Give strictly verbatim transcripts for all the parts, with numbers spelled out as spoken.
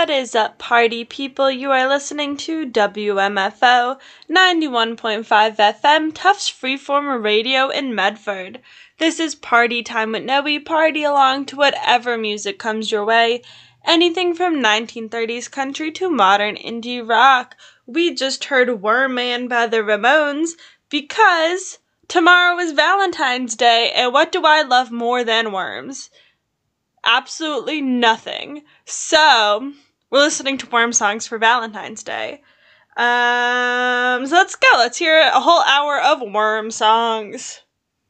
What is up, party people? You are listening to W M F O ninety-one point five F M, Tufts Freeform Radio in Medford. This is Party Time with Noe. Party along to whatever music comes your way. Anything from nineteen thirties country to modern indie rock. We just heard Worm Man by the Ramones because tomorrow is Valentine's Day, and what do I love more than worms? Absolutely nothing. So, we're listening to worm songs for Valentine's Day. Um, so let's go. Let's hear a whole hour of worm songs.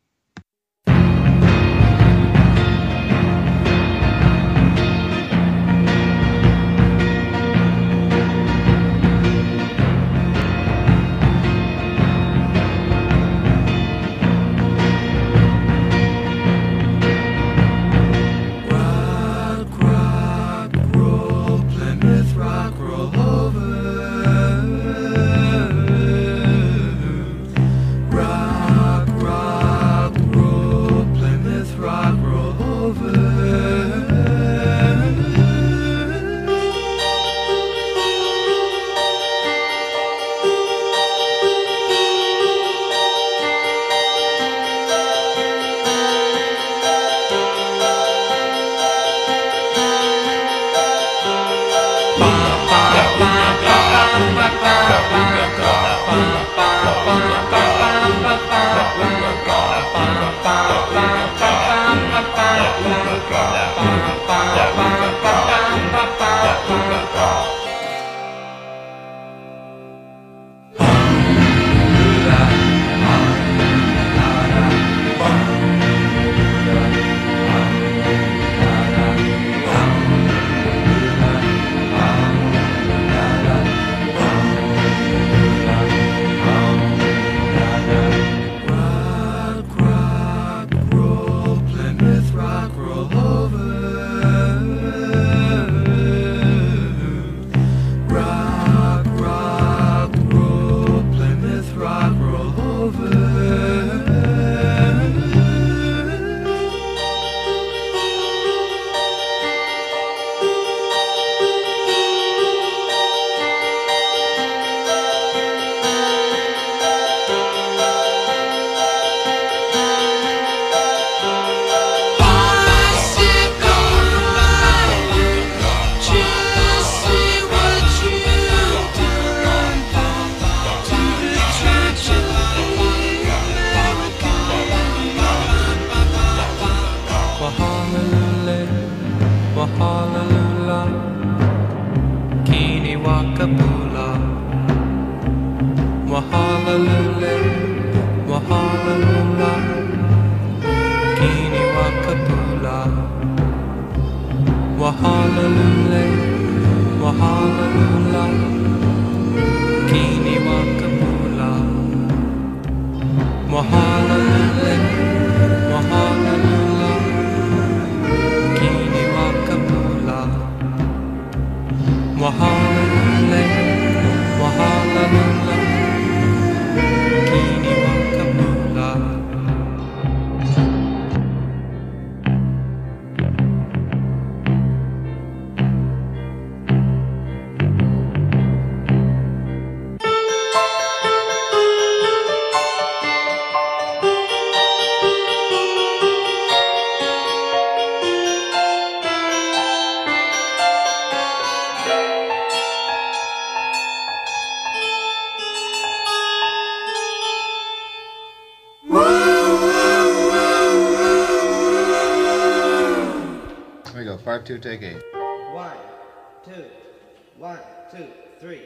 Part two, take eight. One, two, one, two, three.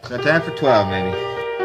So time for twelve, maybe.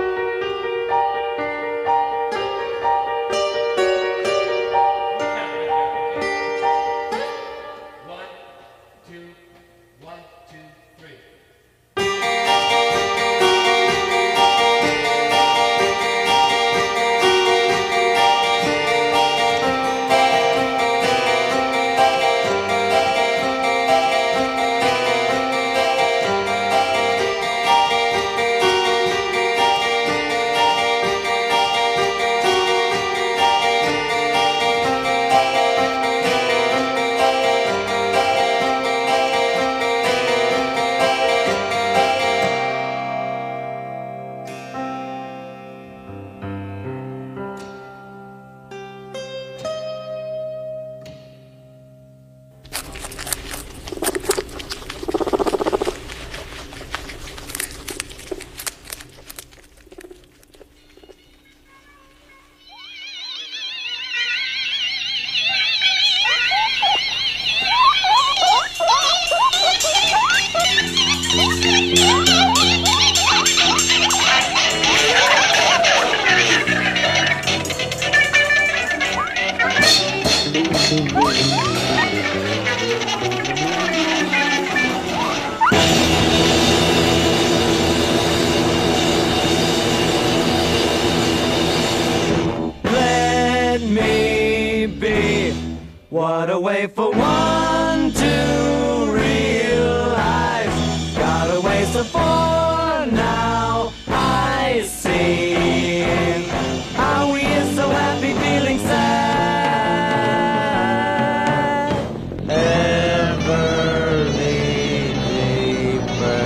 Let me be. What a way for one to realize. Got away so far now. I see. Are we so happy feeling sad? Ever deeper.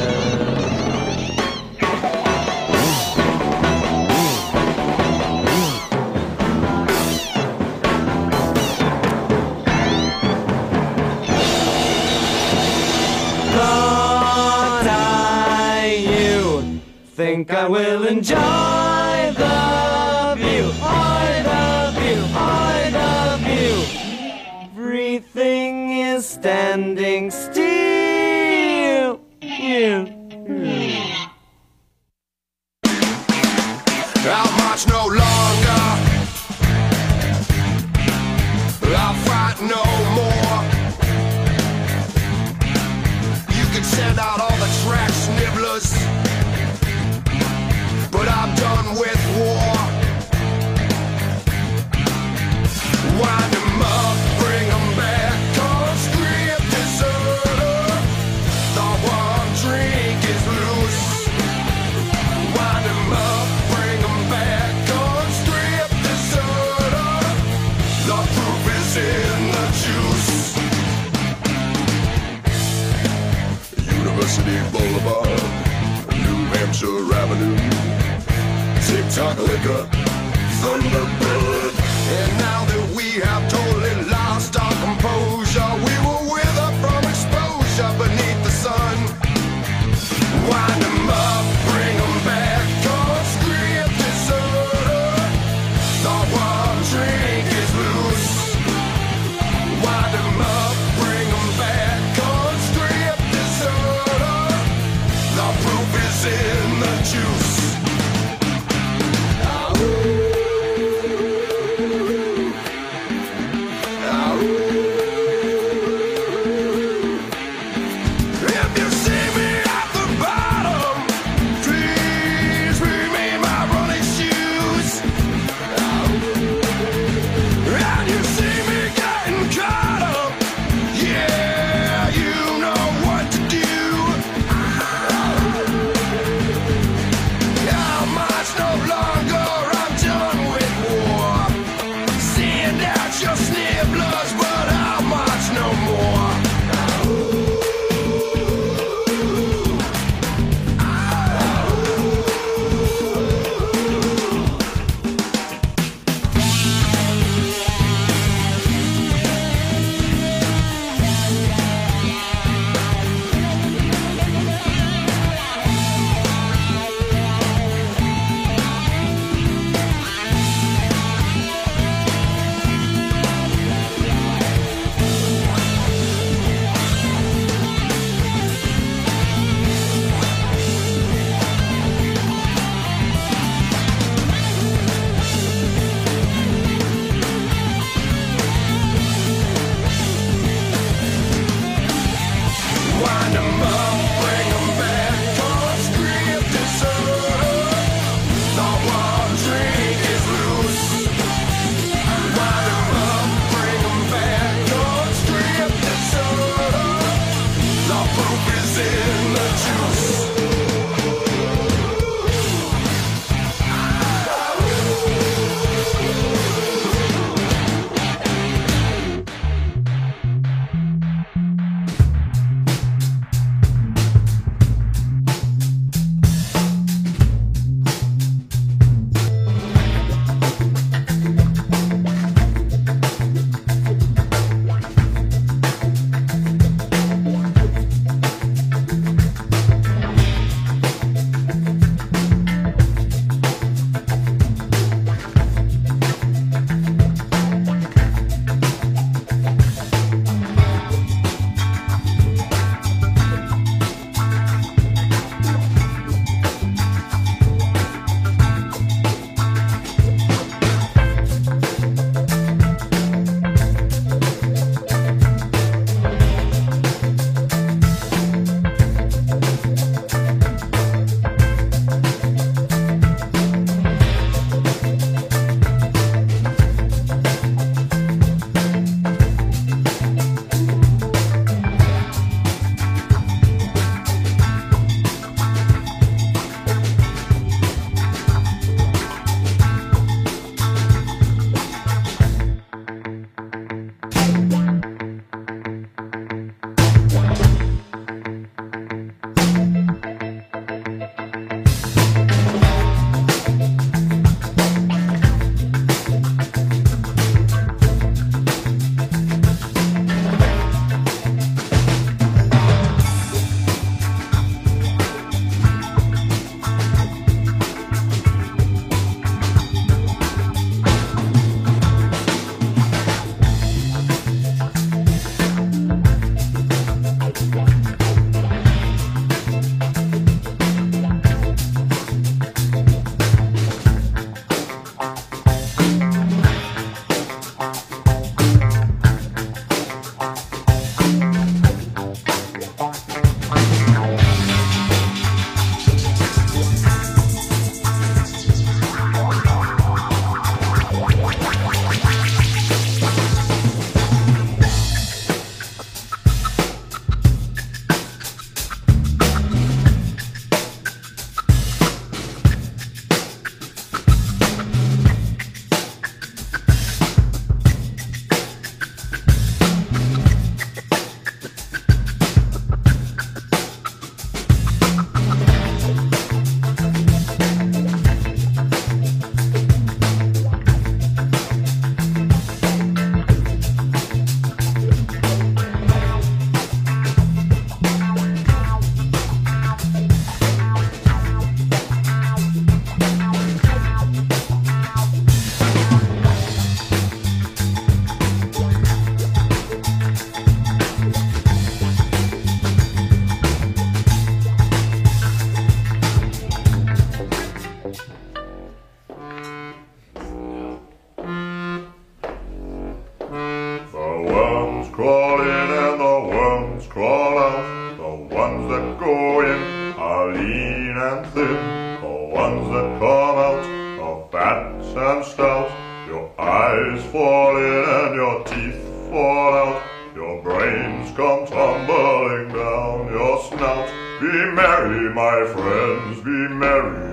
Thought I you think I will enjoy the view, I the view, I the view. Everything is standing still. You. I'll march no longer. I'll fight no more. You can send out all the trash nibblers, but I'm done with war. Wind 'em up, bring 'em back, conscript deserter. The one drink is loose. Wind 'em up, bring 'em back, conscript deserter. The proof is in the juice. University Boulevard, New Hampshire Avenue, TikTok liquor, Thunderbird. And now that we have totally lost our composure, we will wither from exposure beneath the sun. Wind 'em up, bring 'em back, conscript deserter. The one drink is loose. Wind 'em up, bring 'em back, conscript deserter. The proof is in the juice. If you see me at the bottom, please remain my running shoes. And you see me getting caught up, yeah, you know what to do. are lean and thin, the ones that come out are fat and stout. Your eyes fall in and your teeth fall out. Your brains come tumbling down your snout. Be merry, my friends, be merry.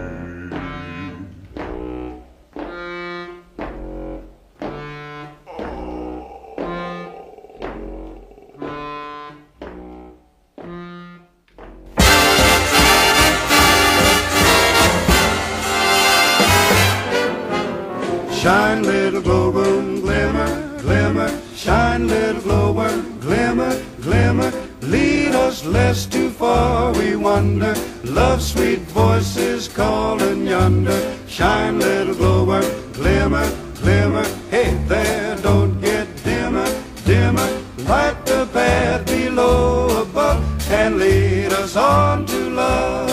Shine, little glowworm, glimmer, glimmer. Shine, little glowworm, glimmer, glimmer. Lead us lest too far we wander. Love's sweet voices calling yonder. Shine, little glowworm, glimmer, glimmer. Hey there, don't get dimmer, dimmer. Light the path below, above, and lead us on to love.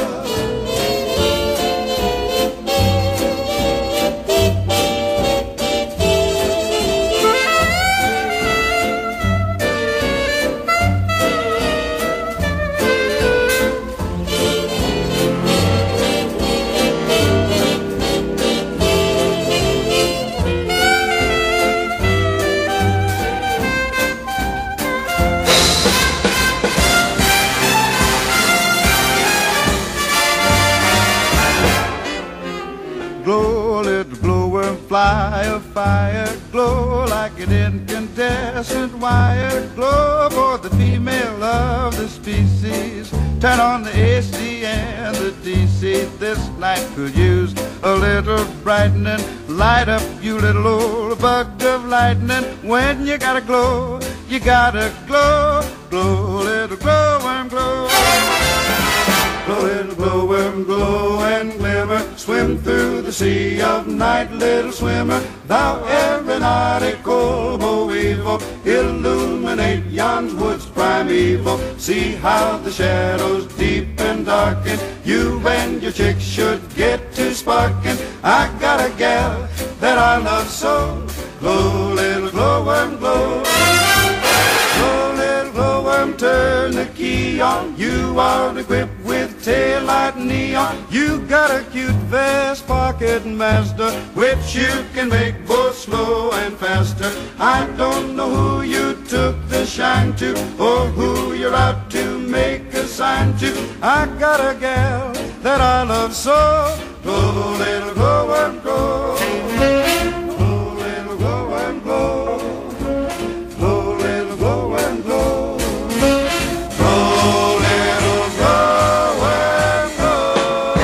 Fly a fire, glow like an incandescent wire. Glow for the female of the species. Turn on the A C and the D C. This light could use a little brightening. Light up, you little old bug of lightning. When you gotta glow, you gotta glow. Glow, little glowworm, glow. Glow, little glowworm, glow and glimmer. Swim through the sea of night, little swimmer. Thou aeronautical boevo, illuminate yon woods primeval. See how the shadows deep and darken. You and your chick should get to sparking. I got a gal that I love so. Glow, little glowworm, glow. Glow, little glowworm, turn the key on. You are equipped with taillight neon. You got a cute vest pocket master, which you can make both slow and faster. I don't know who you took the shine to, or who you're out to make a sign to. I got a gal that I love so. Glow, little glowworm, glow. Glow, little glowworm, glow. Glow, little glowworm, glow. Glow, little glowworm, glow.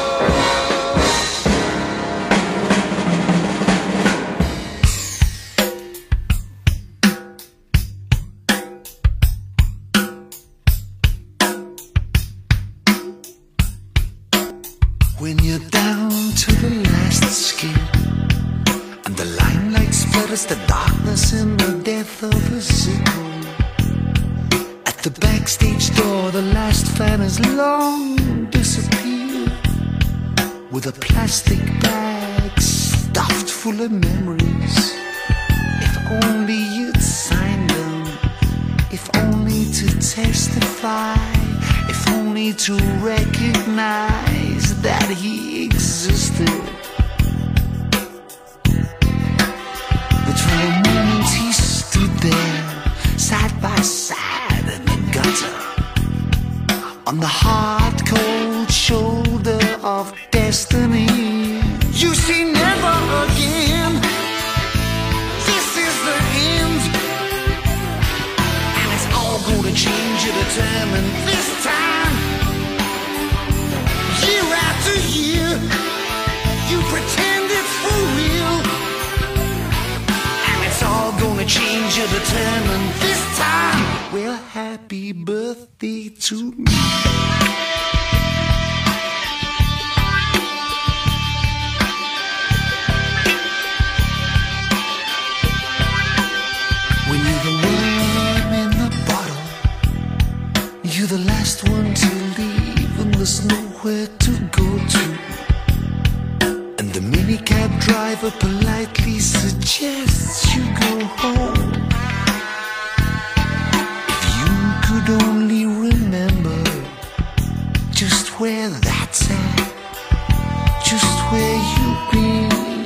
When you're down to the last skin, and the limelight splatters the darkness in the death of a sickle. At the backstage door, the last fan has long disappeared, with a plastic bag stuffed full of memories. If only you'd sign them, if only to testify, if only to recognize that he existed. But for a moment he stood there, side by side in the gutter, on the hard cold shoulder of destiny. You see, never again, this is the end, and it's all gonna change, you determine this time. Year after year, you pretend it's for real, and it's all gonna change, you determine this time. Well, happy birthday to me. When you're the worm in the bottle, you're the last one to leave, and there's nowhere to go to. And the minicab driver politely suggests you go home. If you could only remember just where that's at, just where you've been,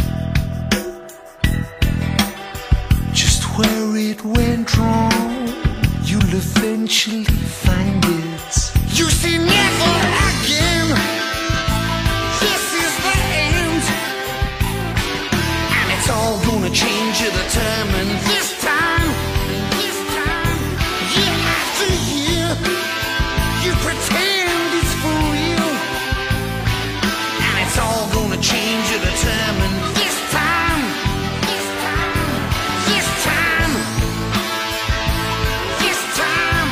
just where it went wrong, you'll eventually find it. You see, never again, this is the end, and it's all gonna change, you're determined this time, this time, year after year, you pretend it's for real, and it's all gonna change, you're determined this time, this time, this time, this time.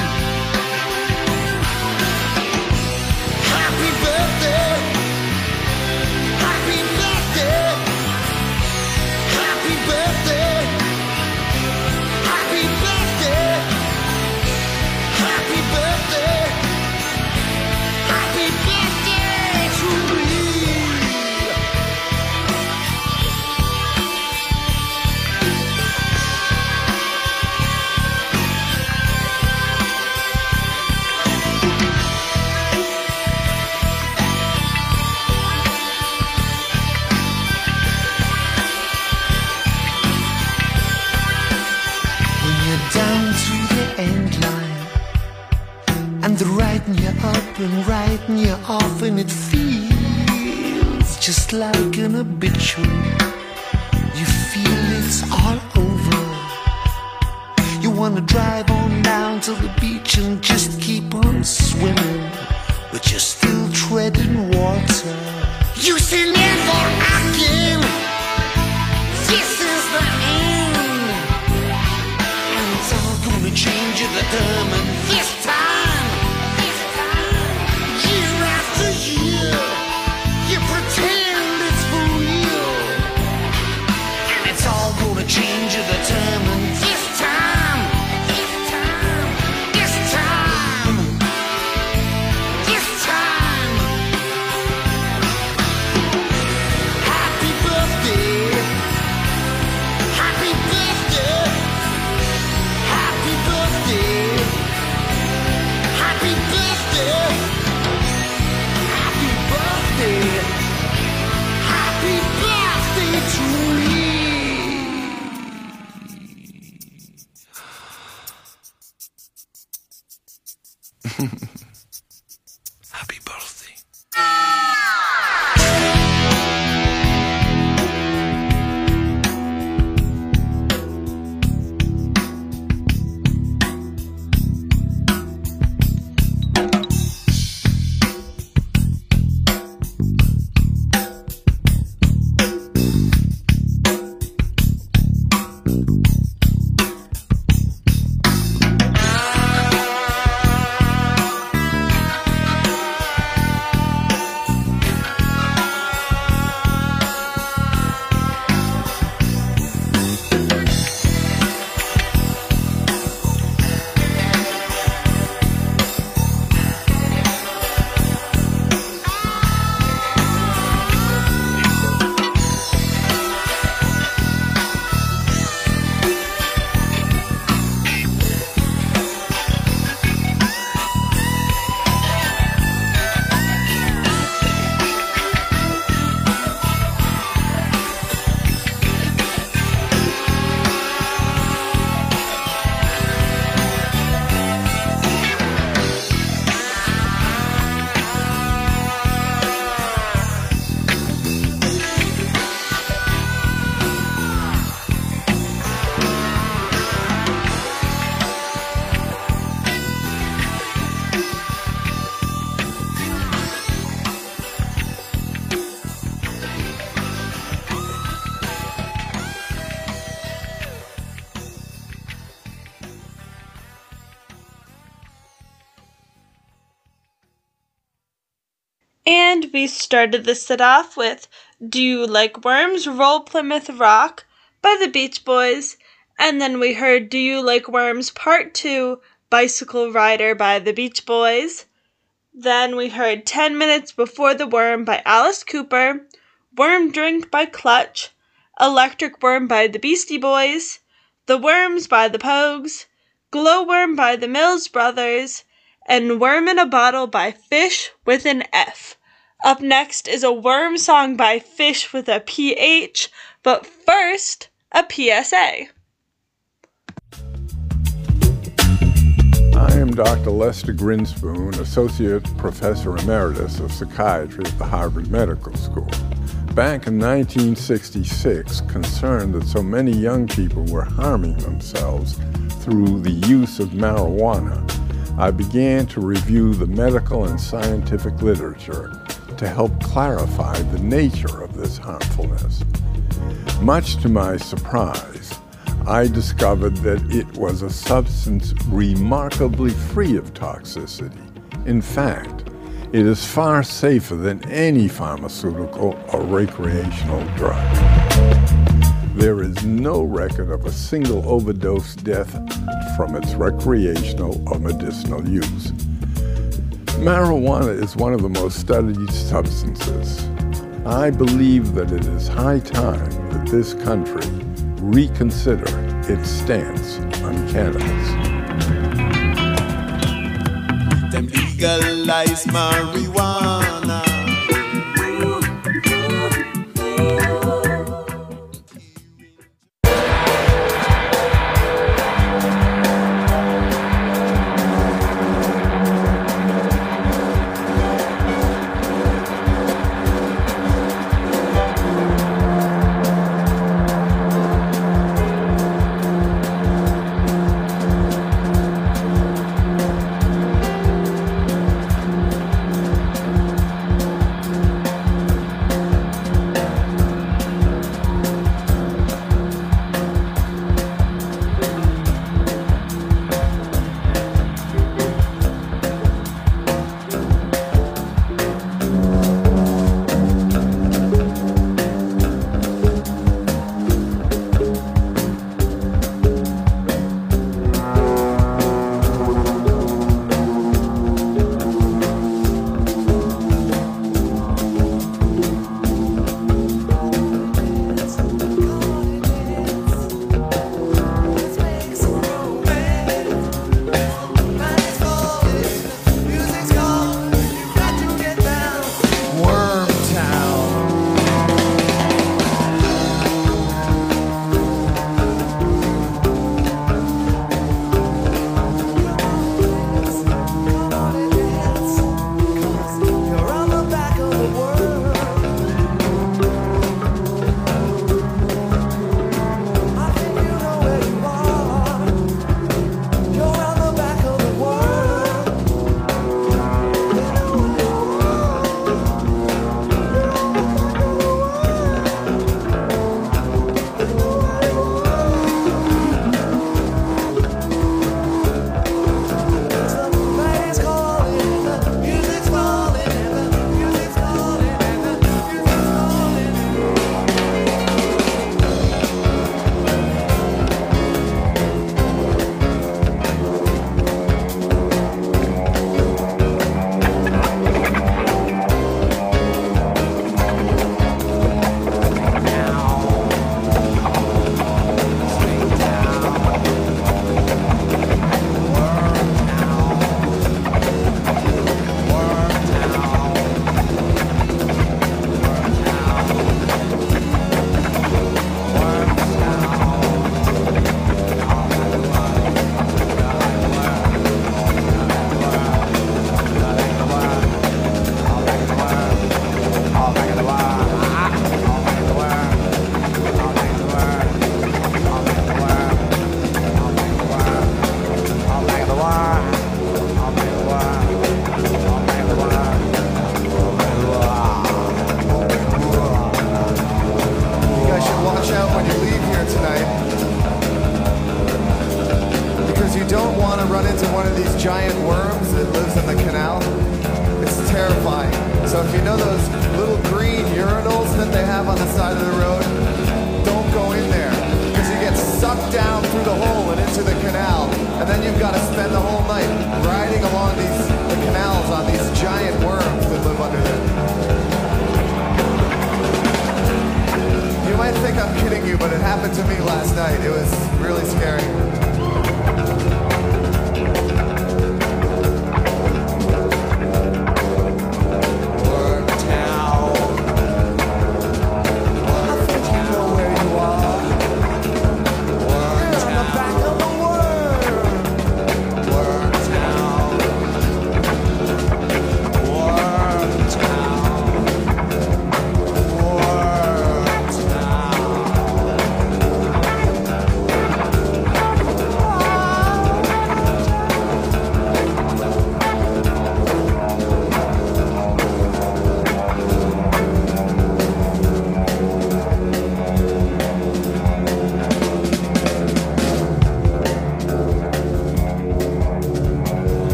Happy birthday, happy birthday, happy birthday, happy birthday, happy birthday, happy birthday to me. When you're down to the end line, and they're writing you up and writing you off, and it feels just like an obituary. You feel it's all over. You wanna drive on down to the beach and just keep on swimming, but you're still treading water. You see, never again, this is the end, and it's all gonna change, you're determined this time, this time, year after year, you pretend it's for real, and it's all gonna change, you're determined this time, this time, this time, this time. Happy birthday, happy birthday, happy birthday, happy birthday, happy birthday, happy birthday to me. Happy birthday. And we started the set off with Do You Like Worms? Roll Plymouth Rock by the Beach Boys. And then we heard Do You Like Worms? Part two, Bicycle Rider by the Beach Boys. Then we heard Ten Minutes Before the Worm by Alice Cooper, Worm Drink by Clutch, Electric Worm by the Beastie Boys, The Worms by the Pogues, Glowworm by the Mills Brothers, and Worm in a Bottle by Fish with an F. Up next is a worm song by Fish with a P H, but first, a P S A. I am Doctor Lester Grinspoon, Associate Professor Emeritus of Psychiatry at the Harvard Medical School. Back in nineteen sixty-six, concerned that so many young people were harming themselves through the use of marijuana, I began to review the medical and scientific literature to help clarify the nature of this harmfulness. Much to my surprise, I discovered that it was a substance remarkably free of toxicity. In fact, it is far safer than any pharmaceutical or recreational drug. There is no record of a single overdose death from its recreational or medicinal use. Marijuana is one of the most studied substances. I believe that it is high time that this country reconsider its stance on cannabis. Them legalize marijuana.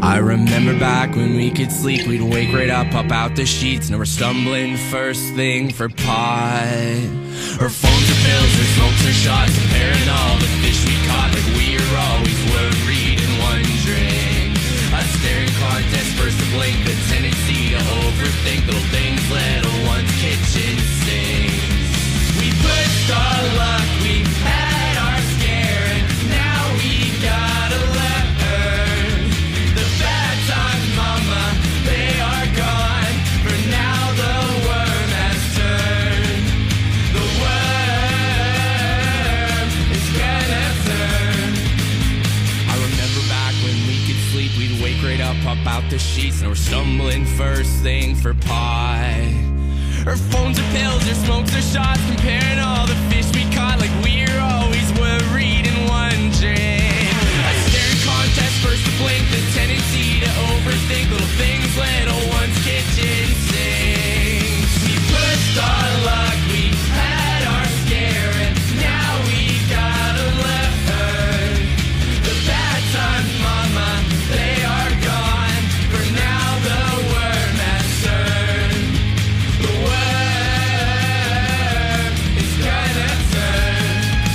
I remember back when we could sleep, we'd wake right up, up out the sheets, and we're stumbling first thing for pie. Or phones or pills or smokes or shots, comparing all the fish we caught like we were always worried and wondering. A staring contest, first to blink, the tendency to overthink little things, little ones, kitchen sinks. We pushed our luck, we had our scare, and now we gotta learn. The bad times, mama, they are gone, for now the worm has turned. The worm is gonna turn. I remember back when we could sleep, we'd wake right up, up out the sheets, and we're stumbling first thing for pie. Or phones or pills or smokes or shots, comparing all the fish we caught like we're always worried and wondering. A staring contest, first to blink, the tendency to overthink little things, little ones, kitchen sinks. We pushed our luck, we had our scare, and now we gotta learn. The bad times, mama, they are gone, for now the worm has turned. The worm is gonna turn.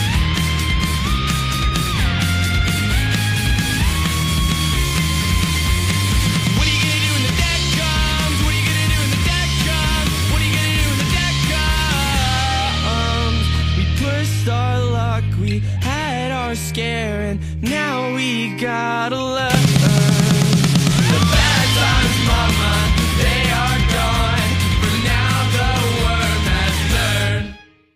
What are you gonna do when the deck comes? What are you gonna do when the deck comes? What are you gonna do when the deck comes? We pushed our luck, we had our scare, and now we gotta learn. The bad times, mama, they are gone, for now the worm has turned.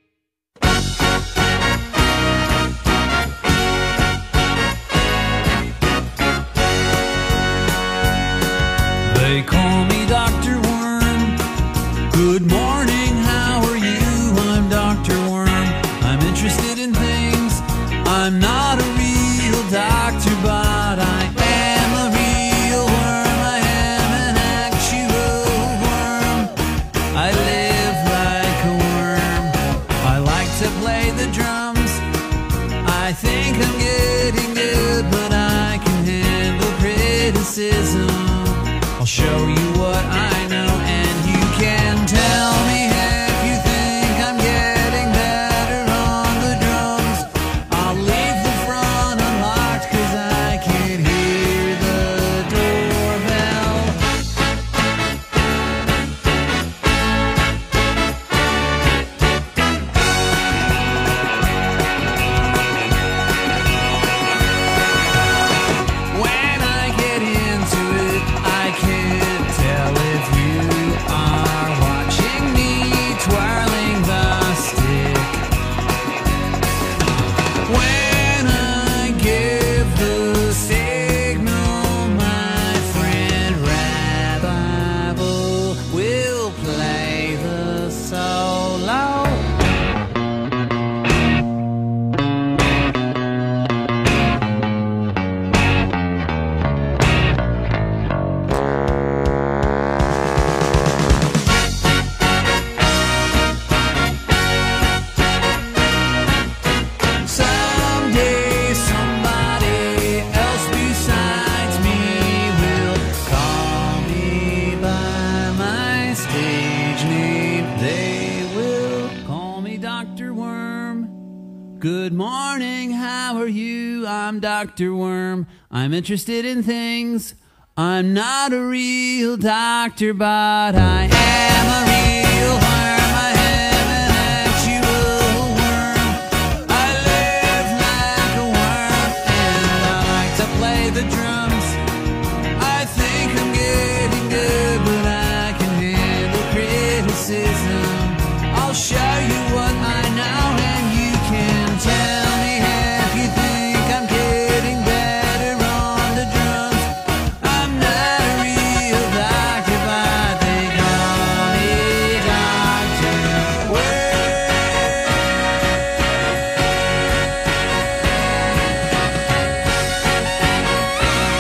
They call me Doctor Worm. Good morning, how are you? I'm Doctor Worm. I'm interested in things. I'm not a real doctor, but I am a real worm. I am an actual worm. I live like a worm. I like to play the drums. I think I'm getting good, but I can handle criticism. I'll show you what I know, and you can tell me if you think I'm getting better on the drums. I'll leave the front unlocked, 'cause I can hear the doorbell. When I get into it, I can't tell if you are watching me twirling the stick. When I give the signal, my friend Rabbi will play the solo. Someday somebody else besides me will call me by my stage name. They will call me Doctor Worm. Good morning, how are you? I'm Doctor Worm. I'm interested in things. I'm not a real doctor, but I am a real worm. I am an actual worm. I live like a worm, and I like to play the drums. I think I'm getting good, but I can handle criticism. I'll show you what I know, and you can tell me if you think I'm getting better on the drums. I'm not a real doctor, but they call me Doctor Worm.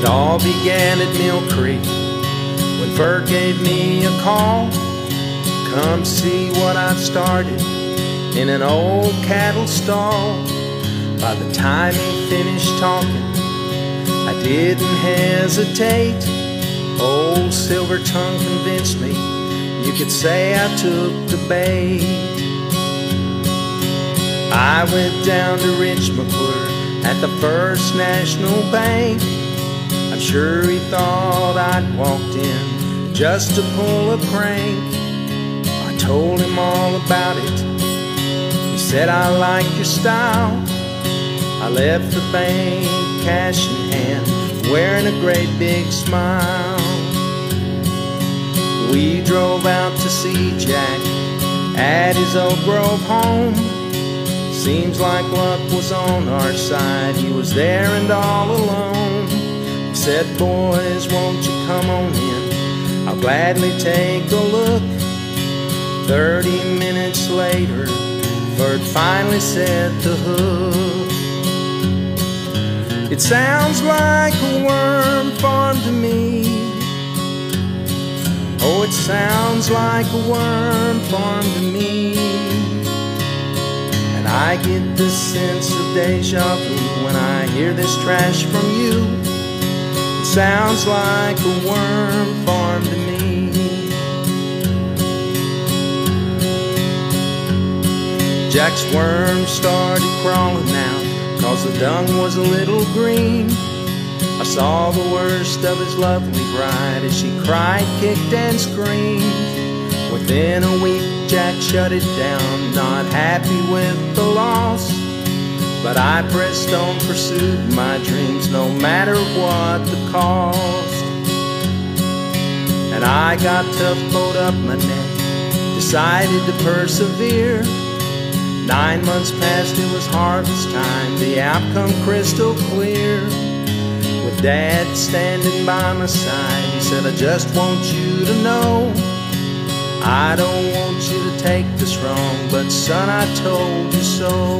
It all began at Mill Creek when Ferd gave me a call. Come see what I've started in an old cattle stall. By the time he finished talking, I didn't hesitate. Old Silver Tongue convinced me, you could say I took the bait. I went down to Rich McClure at the First National Bank. I'm sure he thought I'd walked in just to pull a prank. I told him all about it. He said, I like your style. I left the bank cash in hand, wearing a great big smile. We drove out to see Jack at his Oak Grove home. Seems like luck was on our side. He was there and all alone. He said, boys, won't you come on in? I'll gladly take a look. Thirty minutes later, Ferd finally set the hook. It sounds like a worm farm to me. Oh, it sounds like a worm farm to me. And I get the sense of deja vu when I hear this trash from you. It sounds like a worm farm to me. Jack's worm started crawling out, cause the dung was a little green. I saw the worst of his lovely bride as she cried, kicked and screamed. Within a week Jack shut it down, not happy with the loss. But I pressed on, pursued my dreams, no matter what the cost. And I got tough, pulled up my neck, decided to persevere. Nine months passed, it was harvest time, the outcome crystal clear. With Dad standing by my side, he said, I just want you to know, I don't want you to take this wrong, but son, I told you so.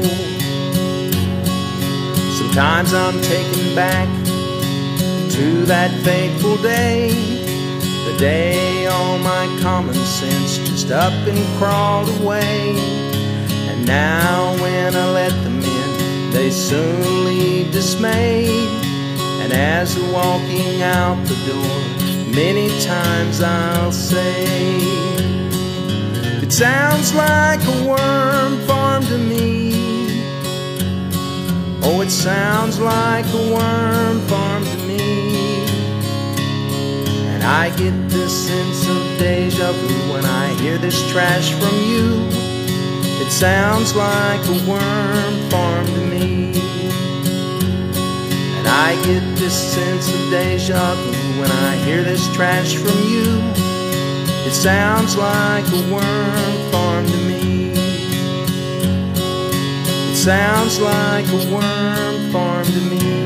Sometimes I'm taken back to that fateful day, the day all my common sense just up and crawled away. And now when I let them in, they soon leave dismayed. And as they're walking out the door, many times I'll say, it sounds like a worm farm to me. Oh, it sounds like a worm farm to me. And I get this sense of deja vu when I hear this trash from you. It sounds like a worm farm to me. And I get this sense of deja vu when I hear this trash from you. It sounds like a worm farm to me. It sounds like a worm farm to me.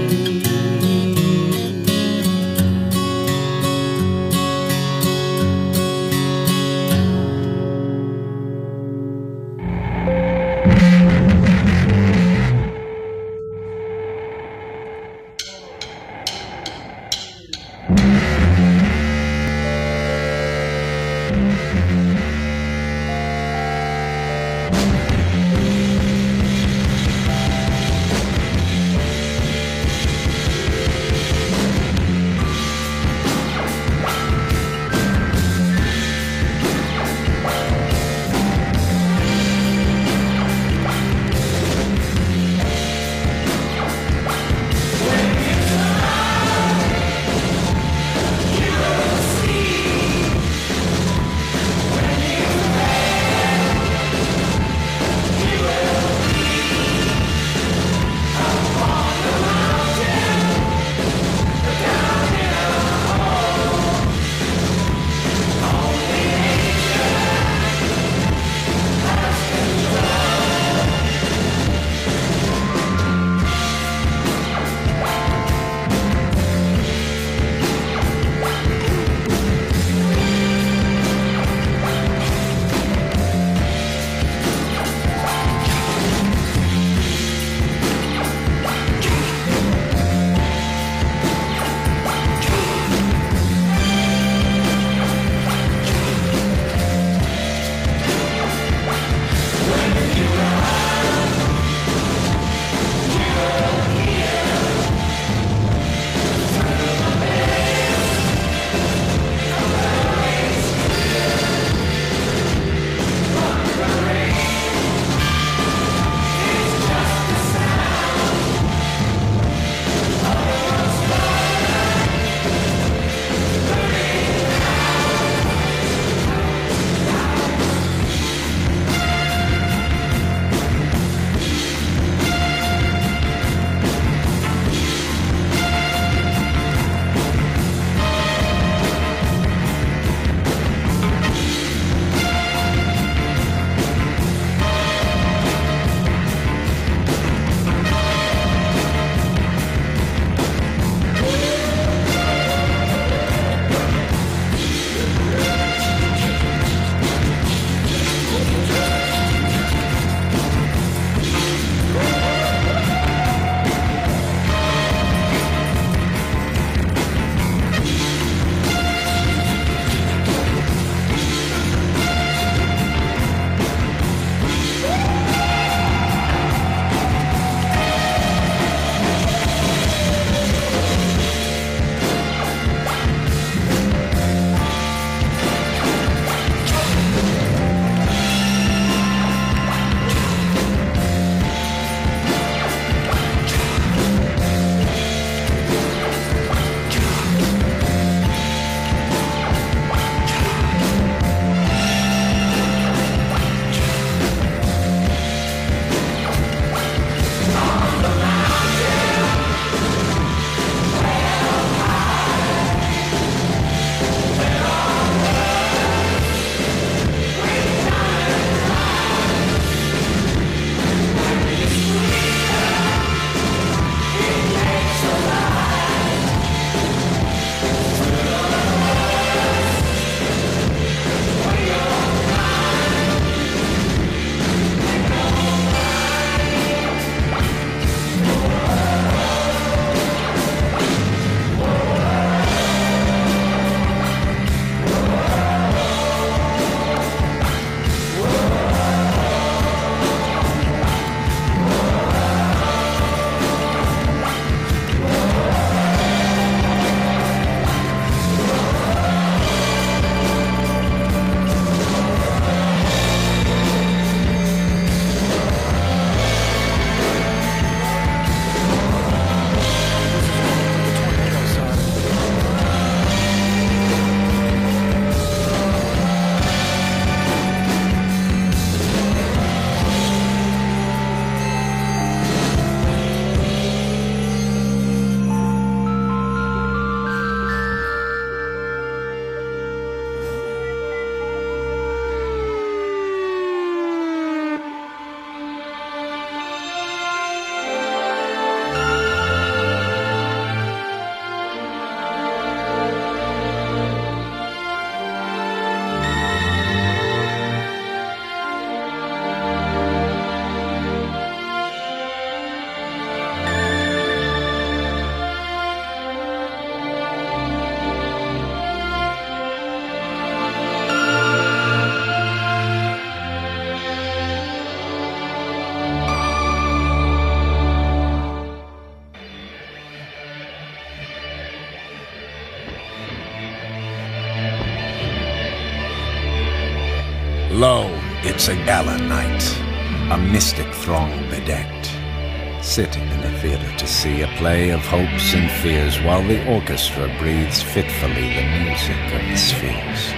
Lo, it's a gala night, a mystic throng bedecked, sitting in a theater to see a play of hopes and fears while the orchestra breathes fitfully the music of the spheres.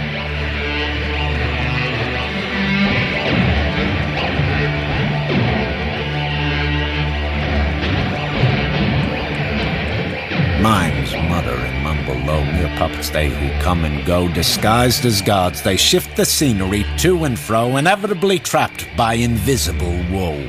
Mimes mutter and mumble low, mere puppets they who come and go, disguised as gods, they shift the scenery to and fro, inevitably trapped by invisible woe.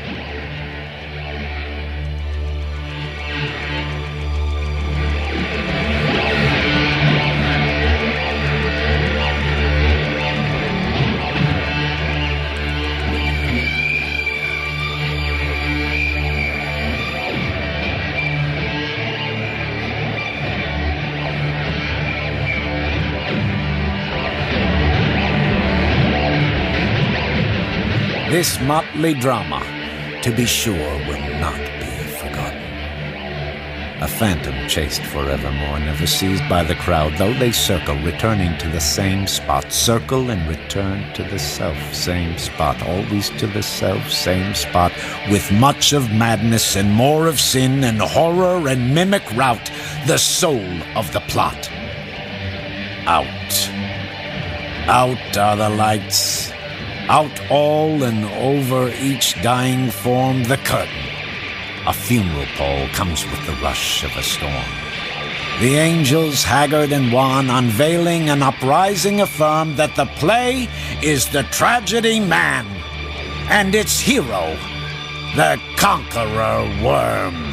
This motley drama, to be sure, will not be forgotten. A phantom chased forevermore, never seized by the crowd, though they circle, returning to the same spot, circle and return to the self-same spot, always to the self-same spot, with much of madness and more of sin and horror and mimic rout, the soul of the plot. Out. Out are the lights. Out all and over each dying form the curtain. A funeral pall comes with the rush of a storm. The angels, haggard and wan, unveiling and uprising, affirm that the play is the tragedy man, and its hero, the conqueror worm.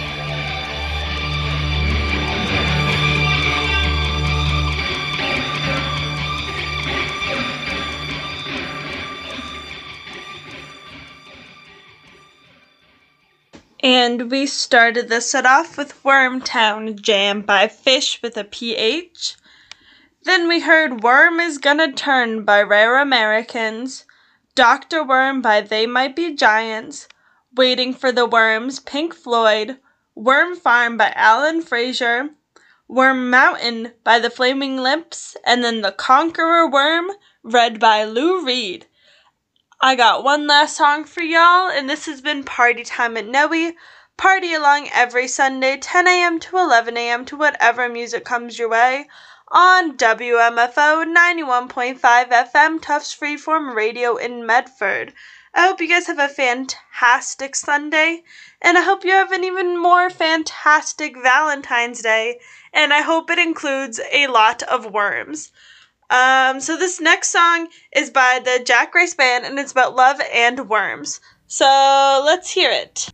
And we started this set off with Wormtown Jam by Fish with a P H. Then we heard Worm Is Gonna Turn by Rare Americans, Doctor Worm by They Might Be Giants, Waiting for the Worms, Pink Floyd, Worm Farm by Alan Frazier, Worm Mountain by the Flaming Lips, and then The Conqueror Worm, read by Lou Reed. I got one last song for y'all, and this has been Party Time at Noe. Party along every Sunday, ten a.m. to eleven a.m. to whatever music comes your way on W M F O ninety-one point five F M, Tufts Freeform Radio in Medford. I hope you guys have a fantastic Sunday, and I hope you have an even more fantastic Valentine's Day, and I hope it includes a lot of worms. Um, so this next song is by the Jack Race Band, and it's about love and worms. So let's hear it.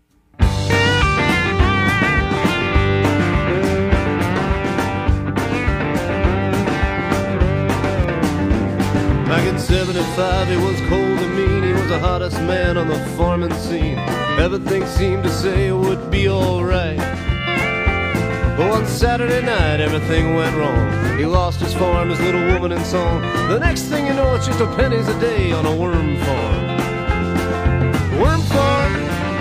Back in seventy-five, he was cold and mean. He was the hottest man on the farming scene. Everything seemed to say it would be alright. But one Saturday night, everything went wrong. He lost his farm, his little woman and song. The next thing you know, it's just a pennies a day on a worm farm. Worm farm.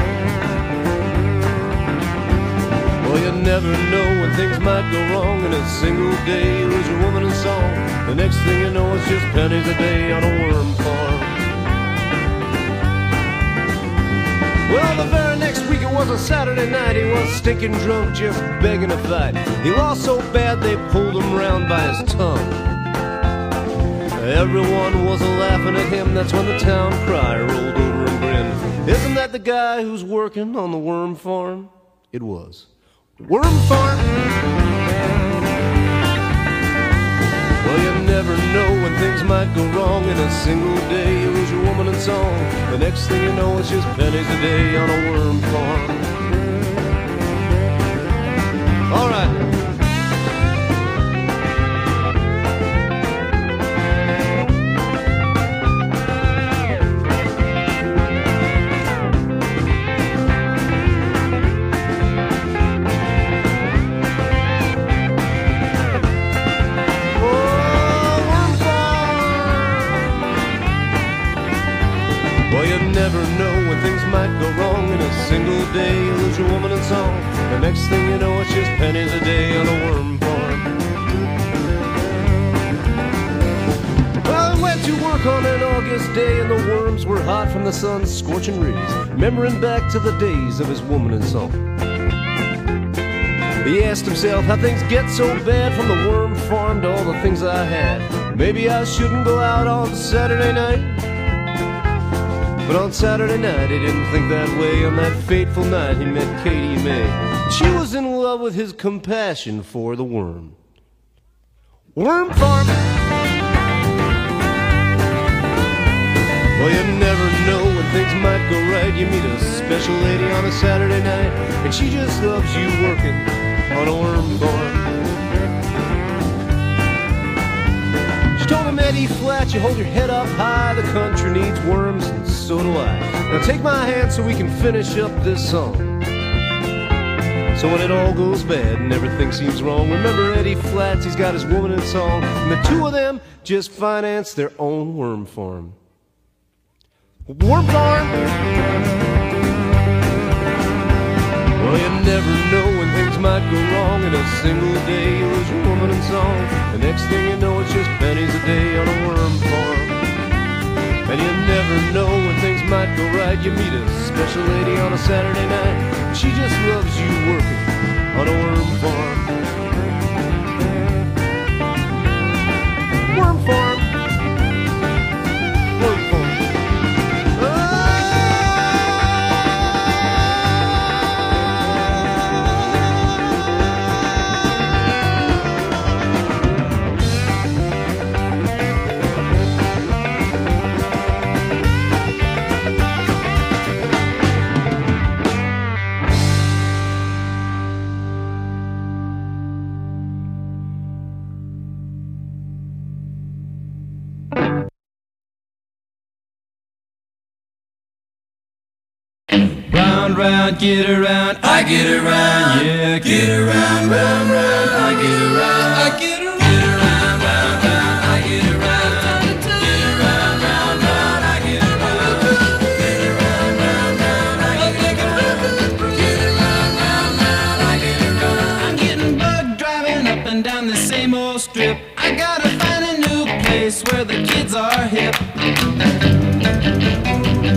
Well, you never know when things might go wrong. In a single day, you lose your woman and song. The next thing you know, it's just pennies a day on a worm farm. Well, the very next week, it was a Saturday night. He was stinking drunk, just begging to fight. He lost so bad they pulled him round by his tongue. Everyone was a-laughing at him. That's when the town crier rolled over and grinned. Isn't that the guy who's working on the worm farm? It was. Worm farm. Well, you never know when things might go wrong. In a single day, you lose your woman and song. The next thing you know, it's just pennies a day on a worm farm. All right. Never know when things might go wrong. In a single day, you lose your woman and song. The next thing you know, it's just pennies a day on a worm farm. Well, he went to to work on an August day, and the worms were hot from the sun's scorching rays, remembering back to the days of his woman and song. He asked himself how things get so bad, from the worm farm to all the things I had. Maybe I shouldn't go out on Saturday night. But on Saturday night he didn't think that way. On that fateful night he met Katie May. She was in love with his compassion for the worm. Worm farm. Well, you never know when things might go right. You meet a special lady on a Saturday night, and she just loves you working on a worm farm. She told him, Eddie Flat, you hold your head up high. The country needs worms, and so do I. Now take my hand so we can finish up this song. So when it all goes bad and everything seems wrong, remember Eddie Flats, he's got his woman in song, and the two of them just finance their own worm farm. Worm farm. Well, you never know when things might go wrong. In a single day you lose your woman and song. The next thing you know it's just pennies a day on a worm farm. And you never know when things might go right. You meet a special lady on a Saturday night, and she just loves you working on a worm farm. Worm farm. Worm farm. Round, round, get around, I get around, yeah, get around, round, round, I get around.